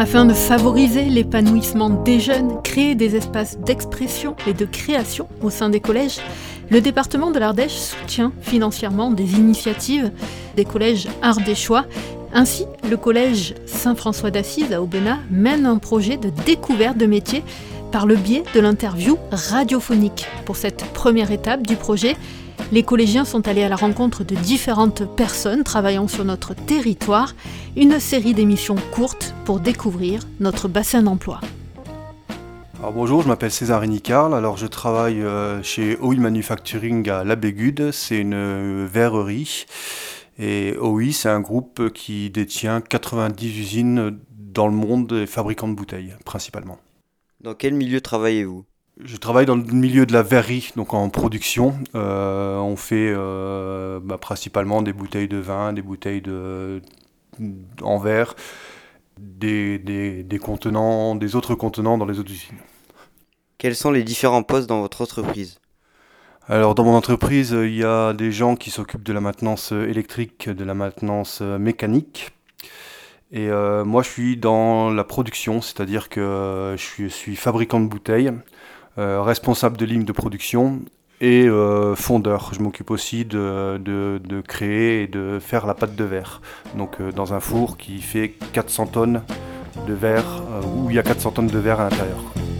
Afin de favoriser l'épanouissement des jeunes, créer des espaces d'expression et de création au sein des collèges, le département de l'Ardèche soutient financièrement des initiatives des collèges ardéchois. Ainsi, le collège Saint-François d'Assise à Aubenas mène un projet de découverte de métiers par le biais de l'interview radiophonique. Pour cette première étape du projet, les collégiens sont allés à la rencontre de différentes personnes travaillant sur notre territoire, une série d'émissions courtes pour découvrir notre bassin d'emploi. Alors bonjour, je m'appelle César Renicarl, alors je travaille chez OI Manufacturing à La Bégude, c'est une verrerie. Et OI, c'est un groupe qui détient 90 usines dans le monde et fabricants de bouteilles, principalement. Dans quel milieu travaillez-vous ? Je travaille dans le milieu de la verrerie, donc en production. On fait principalement des bouteilles de vin, des bouteilles en verre, des contenants, des autres contenants dans les autres usines. Quels sont les différents postes dans votre entreprise ? Alors dans mon entreprise, il y a des gens qui s'occupent de la maintenance électrique, de la maintenance mécanique. Et moi je suis dans la production, c'est-à-dire que je suis fabricant de bouteilles, responsable de ligne de production et fondeur. Je m'occupe aussi de créer et de faire la pâte de verre. Donc dans un four qui fait 400 tonnes de verre, où il y a 400 tonnes de verre à l'intérieur.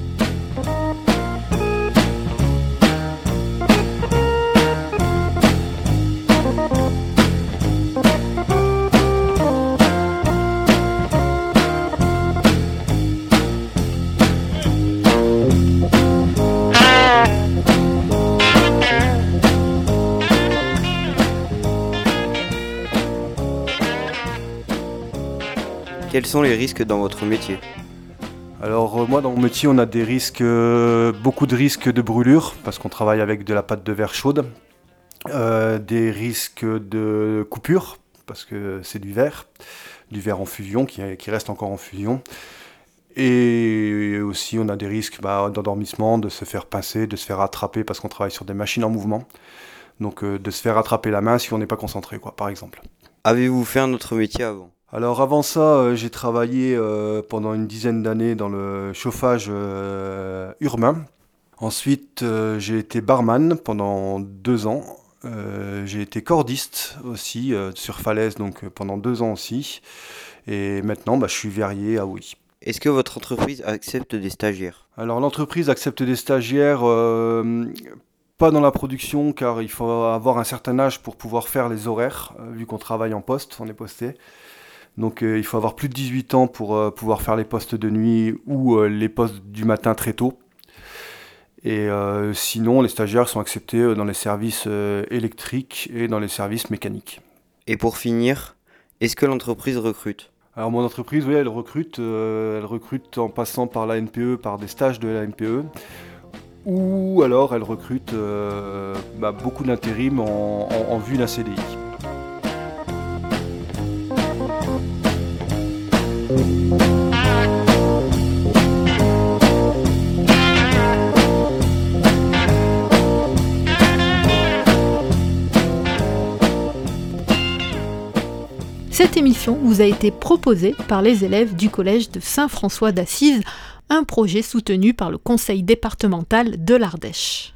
Quels sont les risques dans votre métier ? Alors moi dans mon métier on a beaucoup de risques de brûlure parce qu'on travaille avec de la pâte de verre chaude, des risques de coupure parce que c'est du verre en fusion qui reste encore en fusion, et aussi on a des risques d'endormissement, de se faire pincer, de se faire attraper parce qu'on travaille sur des machines en mouvement, donc de se faire attraper la main si on n'est pas concentré par exemple. Avez-vous fait un autre métier avant ? Alors avant ça, j'ai travaillé pendant une dizaine d'années dans le chauffage urbain. Ensuite, j'ai été barman pendant 2 ans. J'ai été cordiste aussi sur falaise, donc pendant 2 ans aussi. Et maintenant, je suis verrier à OI. Est-ce que votre entreprise accepte des stagiaires ? Alors l'entreprise accepte des stagiaires, pas dans la production, car il faut avoir un certain âge pour pouvoir faire les horaires, vu qu'on travaille en poste, on est posté. Donc il faut avoir plus de 18 ans pour pouvoir faire les postes de nuit ou les postes du matin très tôt. Et sinon, les stagiaires sont acceptés dans les services électriques et dans les services mécaniques. Et pour finir, est-ce que l'entreprise recrute ? Alors mon entreprise, oui, elle recrute en passant par la NPE, par des stages de la NPE. Ou alors elle recrute beaucoup d'intérim en vue d'un CDI. Cette émission vous a été proposée par les élèves du collège de Saint-François d'Assise, un projet soutenu par le conseil départemental de l'Ardèche.